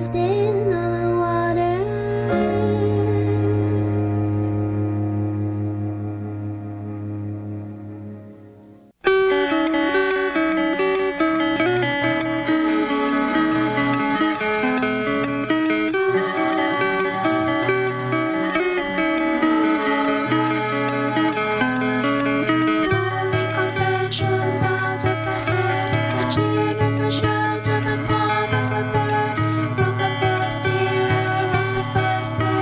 lost in all the water. Pulling conventions out of the head, the chin is a shelter, the palm is a bed. From the first era of the first man.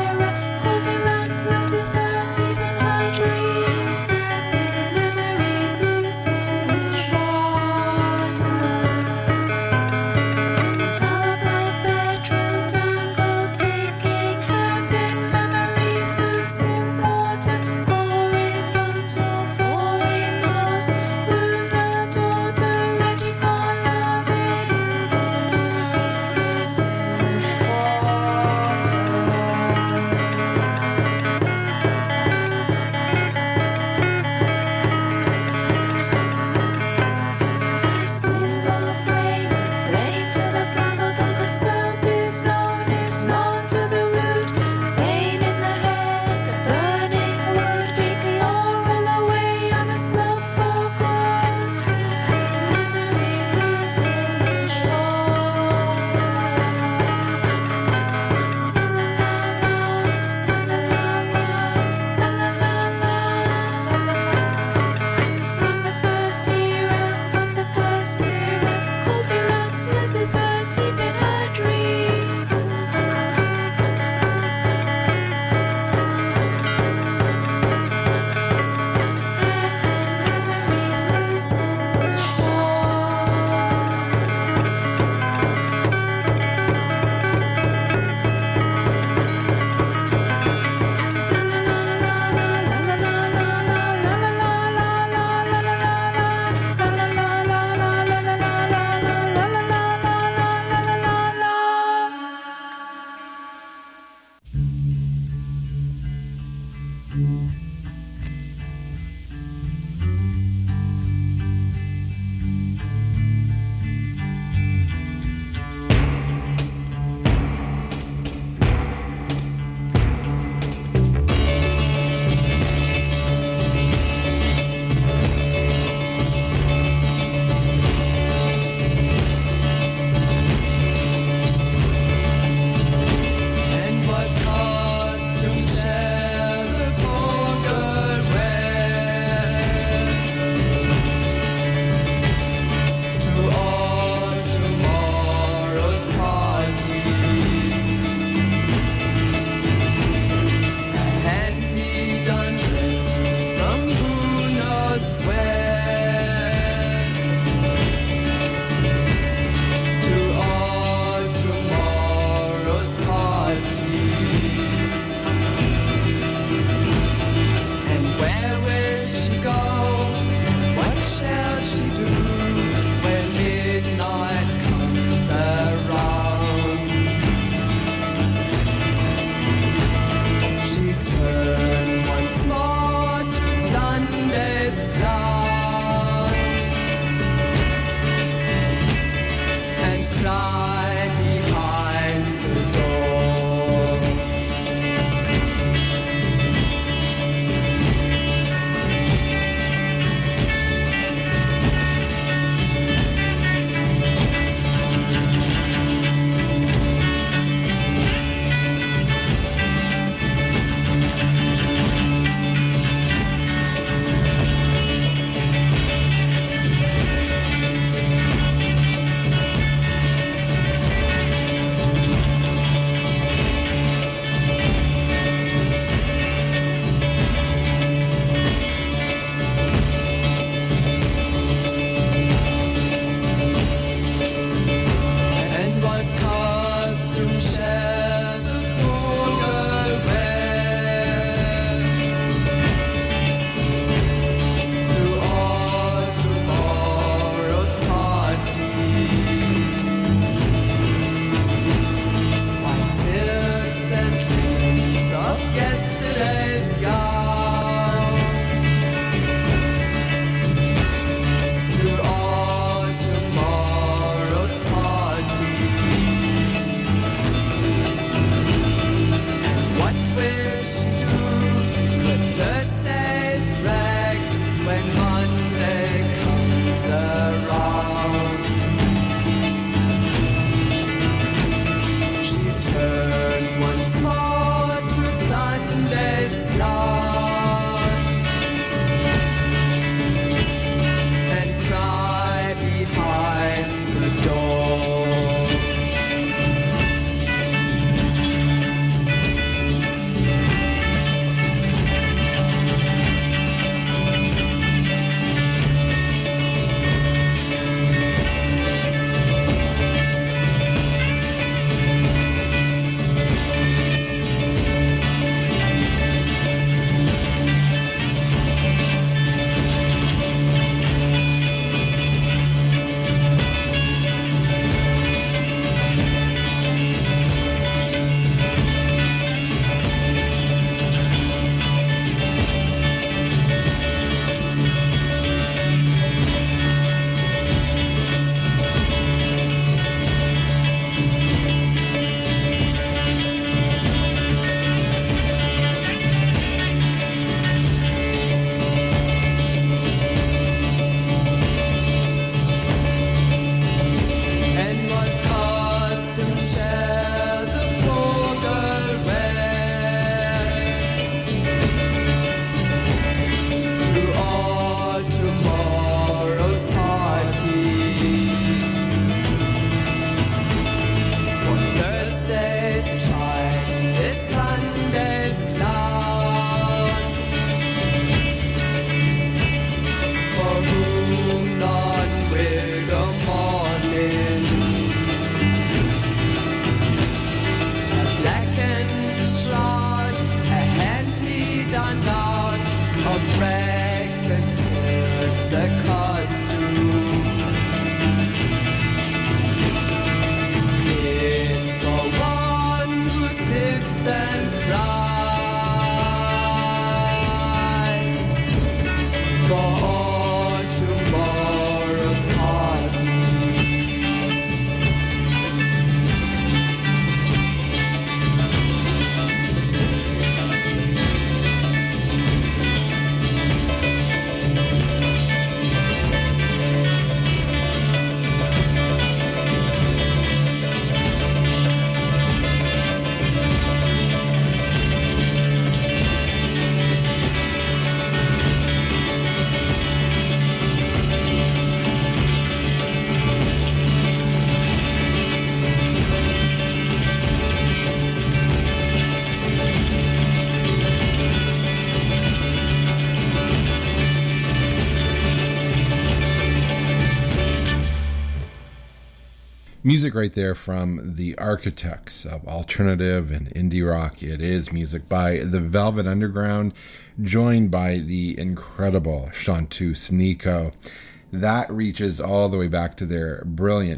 Music right there from the architects of alternative and indie rock. It is music by the Velvet Underground, joined by the incredible Chanteuse Nico. That reaches all the way back to their brilliant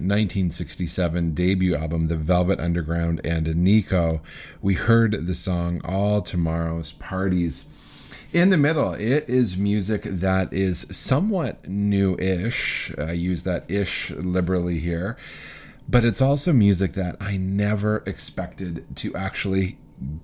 1967 debut album, The Velvet Underground and Nico. We heard the song All Tomorrow's Parties. In the middle, it is music that is somewhat new-ish. I use that ish liberally here. But it's also music that I never expected to actually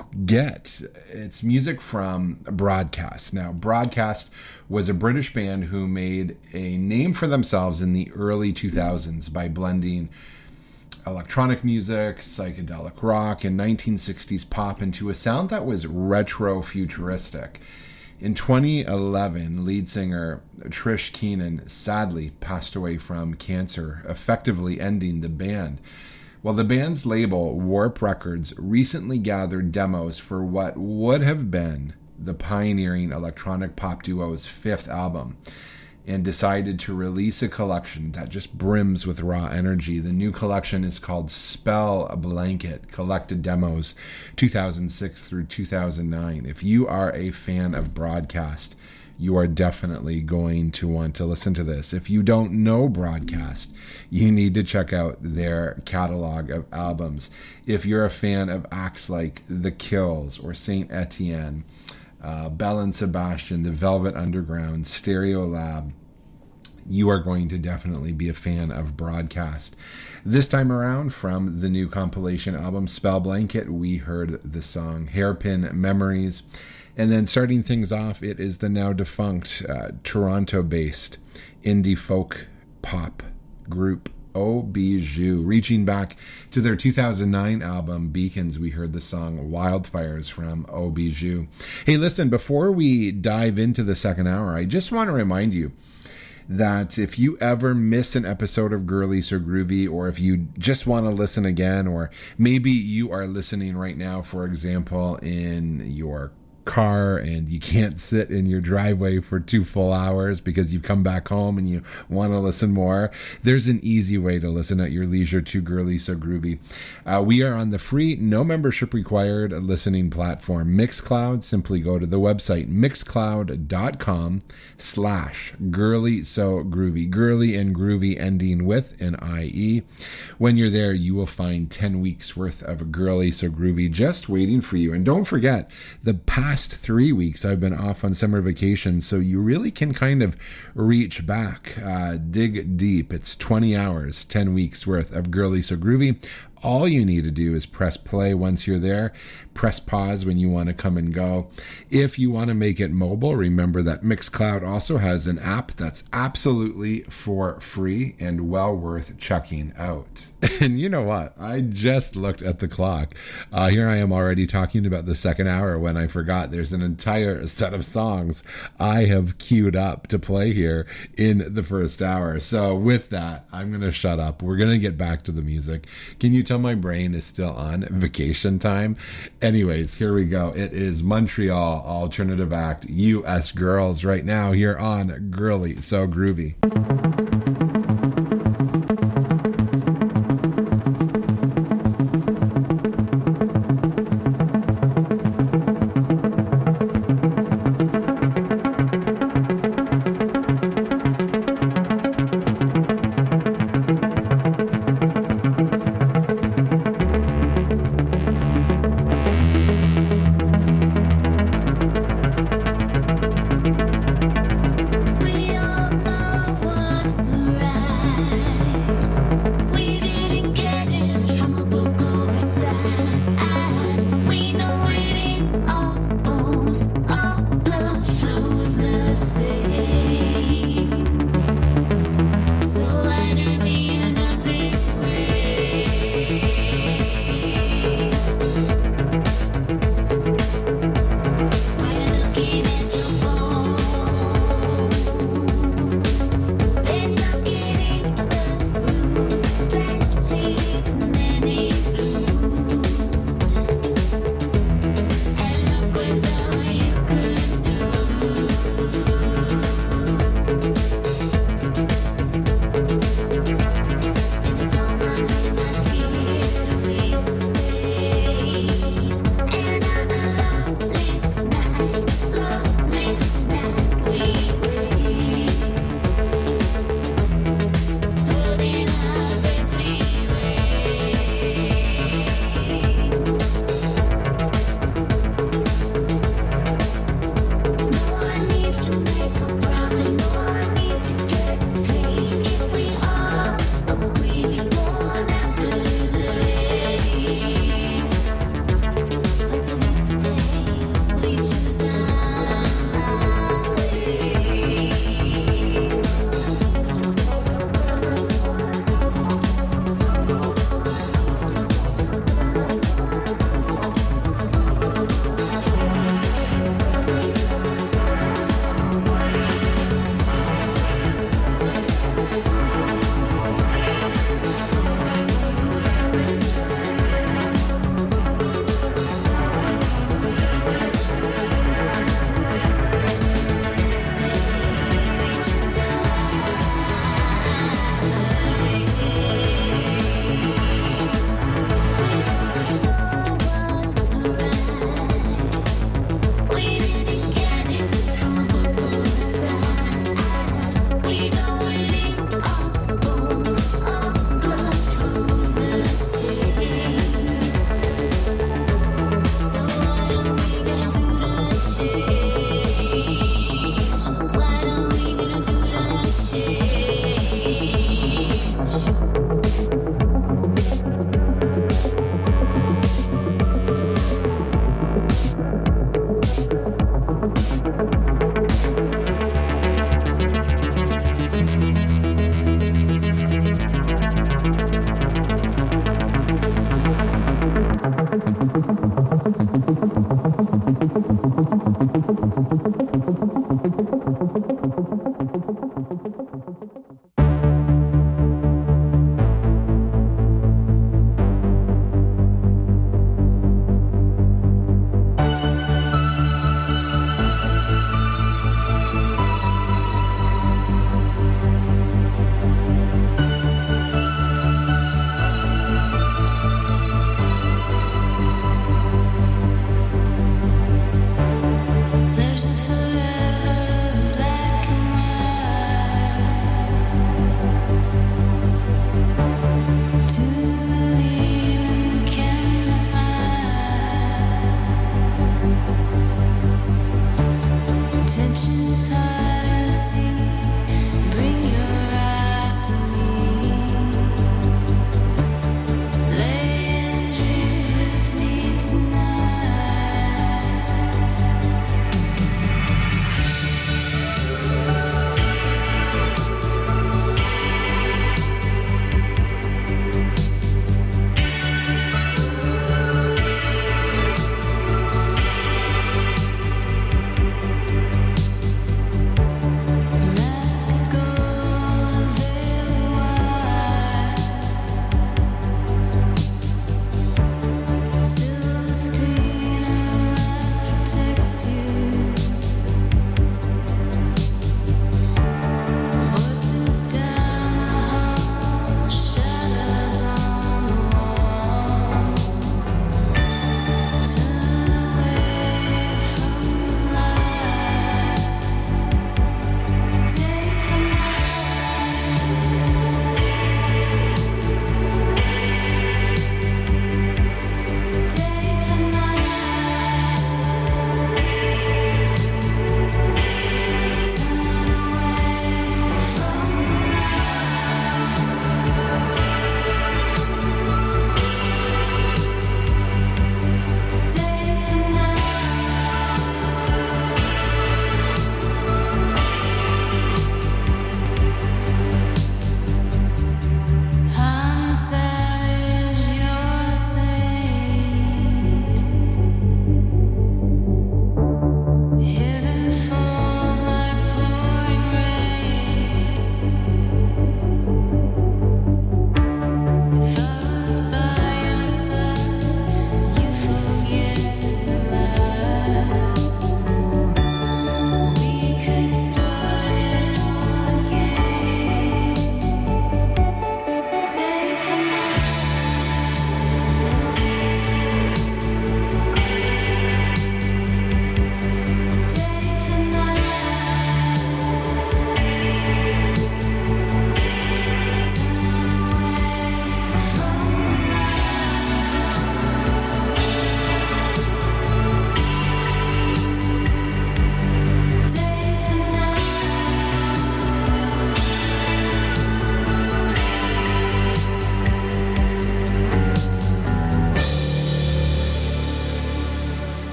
get. It's music from Broadcast. Now, Broadcast was a British band who made a name for themselves in the early 2000s by blending electronic music, psychedelic rock, and 1960s pop into a sound that was retro-futuristic. In 2011, lead singer Trish Keenan sadly passed away from cancer, effectively ending the band. Well, the band's label, Warp Records, recently gathered demos for what would have been the pioneering electronic pop duo's fifth album, and decided to release a collection that just brims with raw energy. The new collection is called Spell Blanket, Collected Demos 2006 through 2009. If you are a fan of Broadcast, you are definitely going to want to listen to this. If you don't know Broadcast, you need to check out their catalog of albums. If you're a fan of acts like The Kills or Saint Etienne, Belle and Sebastian, The Velvet Underground, Stereolab, you are going to definitely be a fan of Broadcast. This time around, from the new compilation album Spell Blanket, we heard the song Hairpin Memories. And then starting things off, it is the now defunct Toronto-based indie folk pop group Obiju. Reaching back to their 2009 album Beacons, we heard the song Wildfires from Obiju. Hey, listen, before we dive into the second hour, I just want to remind you that if you ever miss an episode of Girly So Groovy, or if you just want to listen again, or maybe you are listening right now, for example, in your car and you can't sit in your driveway for 2 full hours because you've come back home and you want to listen more, there's an easy way to listen at your leisure to Girly So Groovy. We are on the free, no membership required listening platform Mixcloud. Simply go to the website mixcloud.com/Girly So Groovy. Girly and groovy ending with an IE. When you're there, you will find 10 weeks worth of Girly So Groovy just waiting for you. And don't forget, the past 3 weeks I've been off on summer vacation, so you really can kind of reach back, dig deep. It's 20 hours, 10 weeks worth of Girly So Groovy. All you need to do is press play once you're there, press pause when you want to come and go. If you want to make it mobile, remember that Mixcloud also has an app that's absolutely for free and well worth checking out. And you know what? I just looked at the clock. Here I am already talking about the second hour when I forgot there's an entire set of songs I have queued up to play here in the first hour. So with that, I'm going to shut up. We're going to get back to the music. Can you tell my brain is still on vacation time? Anyways, here we go. It is Montreal alternative act US Girls right now here on Girly So Groovy. We all know what's around.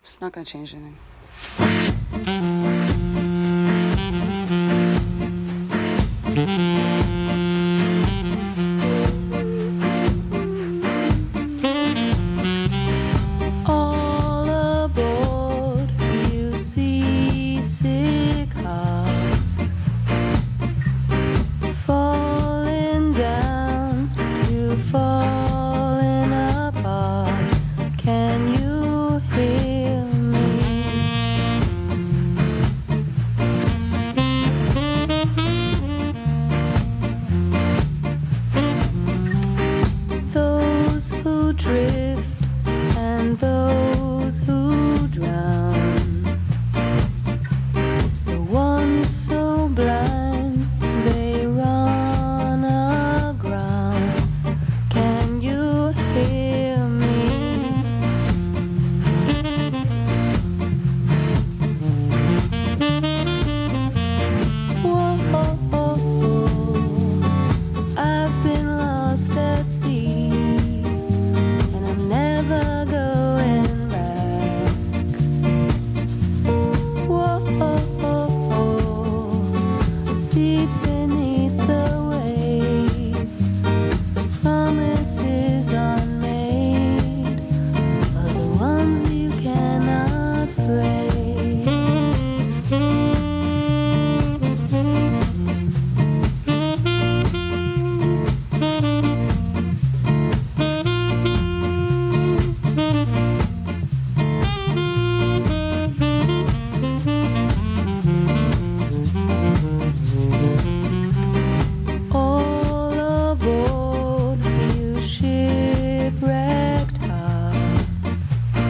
It's not going to change anything. All aboard, you seasick hearts, falling down to falling apart. Can you hear me? Those who drift and those who drown, the ones so blind they run aground. Can you hear me? Whoa, I've been lost at sea, and I'm never going back. Whoa, deep beneath the waves, the promises unmade are the ones you cannot break. All aboard, you shipwrecked hearts,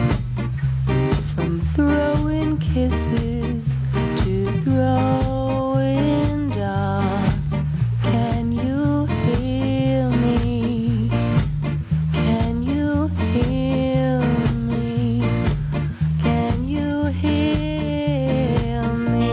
from throwing kisses to throwing darts. Can you hear me? Can you hear me? Can you hear me?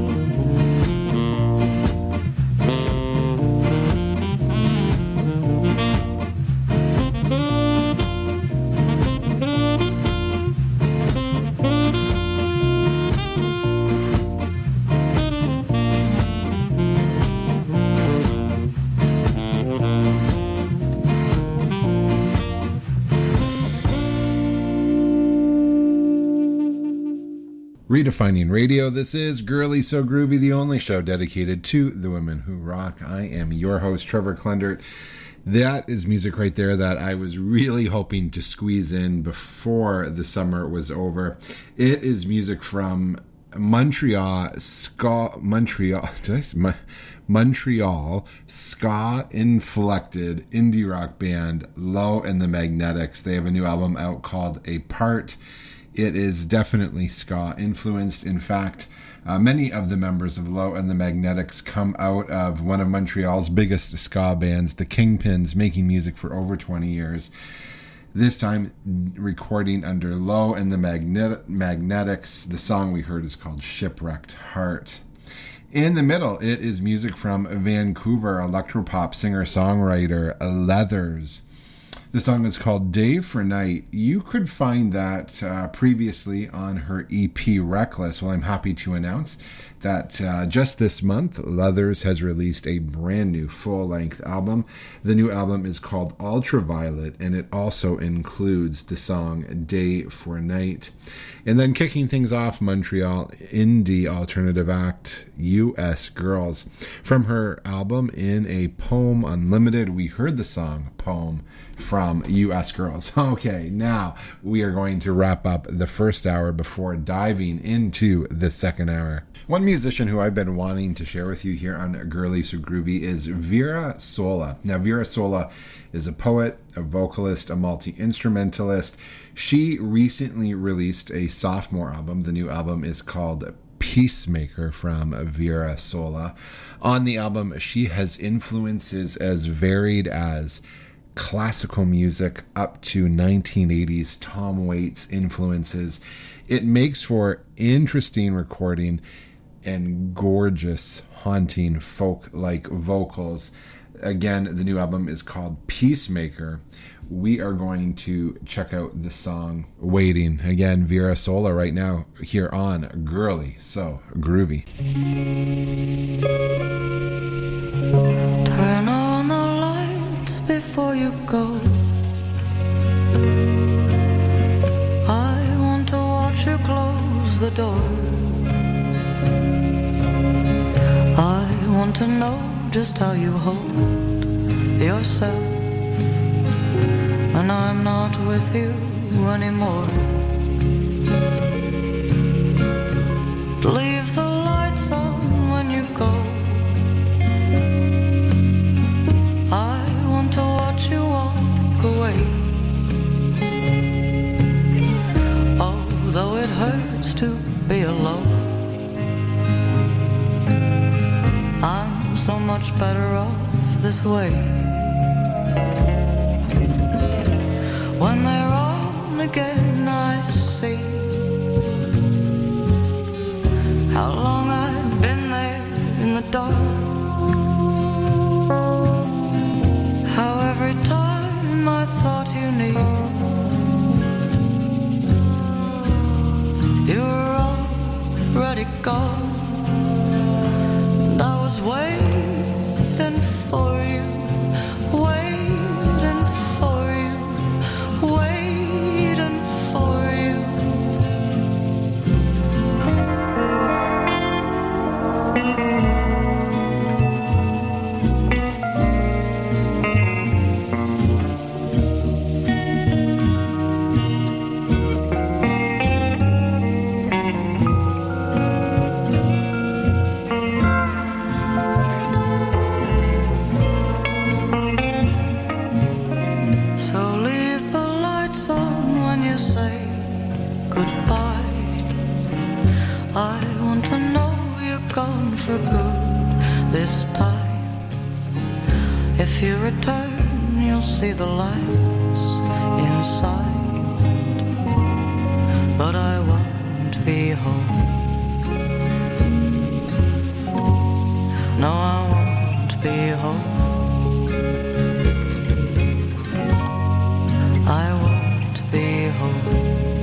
Redefining Radio. This is Girly So Groovy, the only show dedicated to the women who rock. I am your host, Trevor Klendert. That is music right there that I was really hoping to squeeze in before the summer was over. It is music from Montreal ska-inflected indie rock band Low and the Magnetics. They have a new album out called Apart. It is definitely ska influenced. In fact, many of the members of Low and the Magnetics come out of one of Montreal's biggest ska bands, the Kingpins, making music for over 20 years. This time recording under Low and the Magnetics. The song we heard is called Shipwrecked Heart. In the middle, it is music from Vancouver electropop singer-songwriter Leathers. The song is called Day for Night. You could find that previously on her EP Reckless. Well, I'm happy to announce that just this month, Leathers has released a brand new full-length album. The new album is called Ultraviolet, and it also includes the song Day for Night. And then kicking things off, Montreal indie alternative act U.S. Girls. From her album In a Poem Unlimited, we heard the song Poem from U.S. Girls. Okay, now we are going to wrap up the first hour before diving into the second hour. One musician who I've been wanting to share with you here on Girly So Groovy is Vera Sola. Now, Vera Sola is a poet, a vocalist, a multi-instrumentalist. She recently released a sophomore album. The new album is called Peacemaker from Vera Sola. On the album, she has influences as varied as classical music up to 1980s Tom Waits influences. It makes for interesting recording and gorgeous, haunting folk-like vocals. Again, the new album is called Peacemaker. We are going to check out the song Waiting. Again, Vera Sola right now here on Girly So Groovy. Turn on the lights before you go. I want to watch you close the door. I want to know just how you hold yourself when I'm not with you anymore. Leave the lights on when you go. I want to watch you walk away. Although it hurts to be alone, I'm so much better off this way. When they're on again, I see how long I'd been there in the dark. How every time I thought you knew, you were already gone. And I was waiting for you, waiting for you, waiting for you. So leave the lights on when you say goodbye. I want to know you're gone for good this time. If you return, you'll see the lights inside. But I won't be home. No, I won't be home. I won't be home.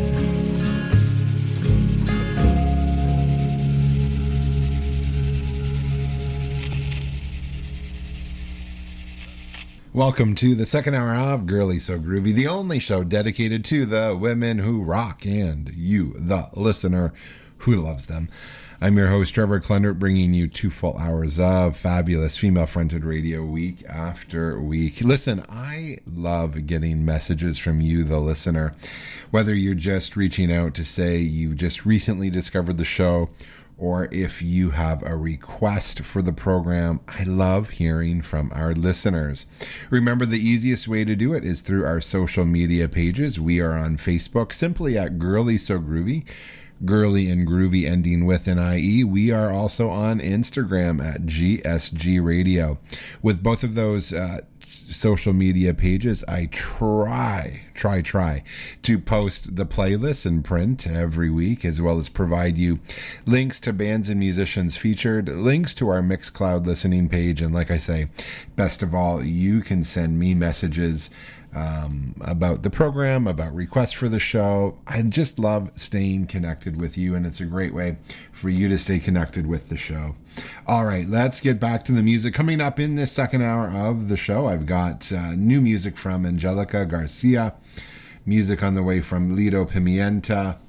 Welcome to the second hour of Girly So Groovy, the only show dedicated to the women who rock and you, the listener, who loves them. I'm your host, Trevor Klendert, bringing you 2 full hours of fabulous female-fronted radio week after week. Listen, I love getting messages from you, the listener, whether you're just reaching out to say you just recently discovered the show, or if you have a request for the program. I love hearing from our listeners. Remember, the easiest way to do it is through our social media pages. We are on Facebook, simply at Girly So Groovy, Girly and Groovy ending with an IE. We are also on Instagram at GSG Radio. With both of those social media pages, I try to post the playlists in print every week, as well as provide you links to bands and musicians featured, links to our Mixcloud listening page, and like I say, best of all, you can send me messages about the program, about requests for the show. I just love staying connected with you, and it's a great way for you to stay connected with the show. All right, let's get back to the music. Coming up in this second hour of the show, I've got new music from Angelica Garcia, music on the way from Lido Pimienta,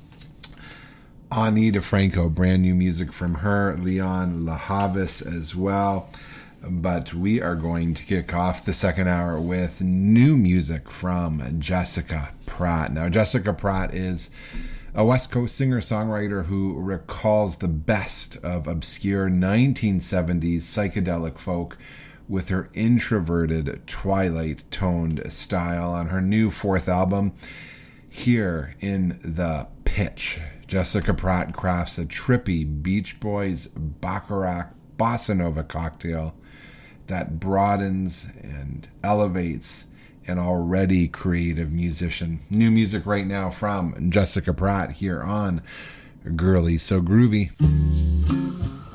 Ani DeFranco, brand new music from her, Leon Lahavis as well. But we are going to kick off the second hour with new music from Jessica Pratt. Now, Jessica Pratt is a West Coast singer-songwriter who recalls the best of obscure 1970s psychedelic folk with her introverted, twilight-toned style on her new 4th album, Here in the Pitch. Jessica Pratt crafts a trippy Beach Boys Bacharach bossa nova cocktail that broadens and elevates an already creative musician. New music right now from Jessica Pratt here on Girly So Groovy.